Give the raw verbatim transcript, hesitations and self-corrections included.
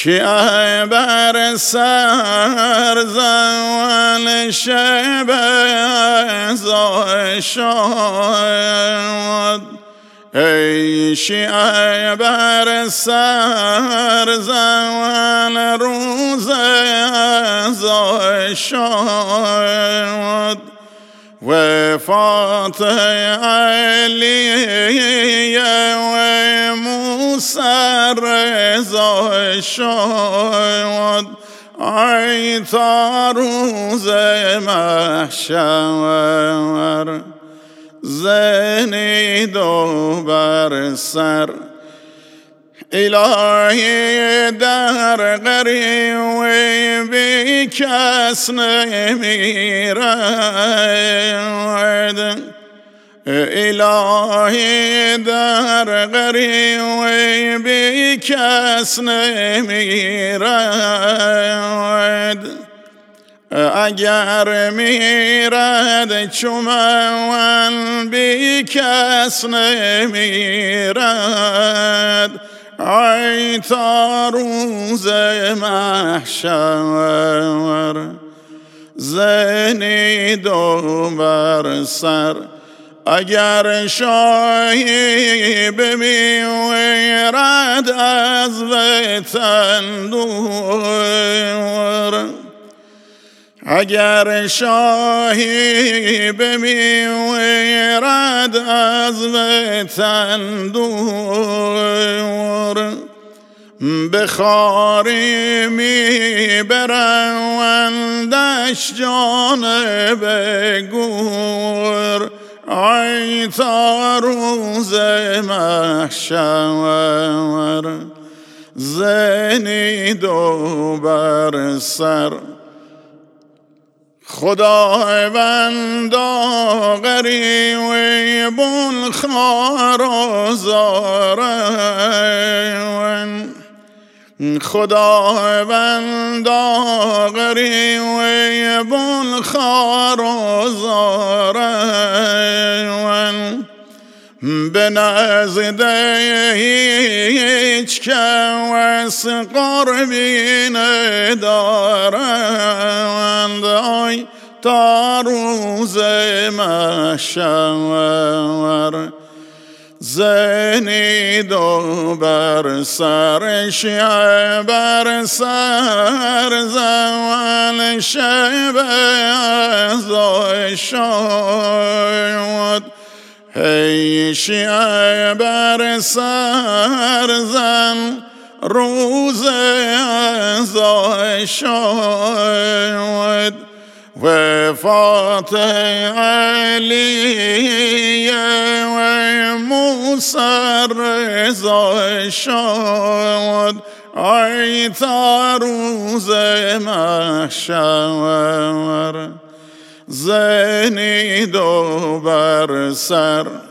شیعه بر سر زوال شب ازای شاد، ای شیعه بر سر زوال روز ازای شاد، وفات علی و موسی رضا شاد، ای تا روز محشر زنید و بر سر. الهی در غریب بی کس نمیرد، الهی در غریب بی کس نمیرد، اگر میرد چو من بی کس نمیرد، ای تا روز محشر زنید و بر سر. اگر شاهی بمیرد از وطن دور، اگر شاهی بمیرد از وطن دور، به خواری میبرندش جانب گور، ای تا روز محشر زنید و بر سر. خداوندا غریب خوار و زارن، خداوندا غریب خوار و زارن، به نزد هیچ کس قربی ندارند، ای تا روز محشر زنید و بر سر. شیعه بر سر زوال شب ازای شاد، ای شیعه بر سر زن روز ازای شاد، وفات علی و موسی رضا شاد، ای تا روز محشر زنید و بر سر.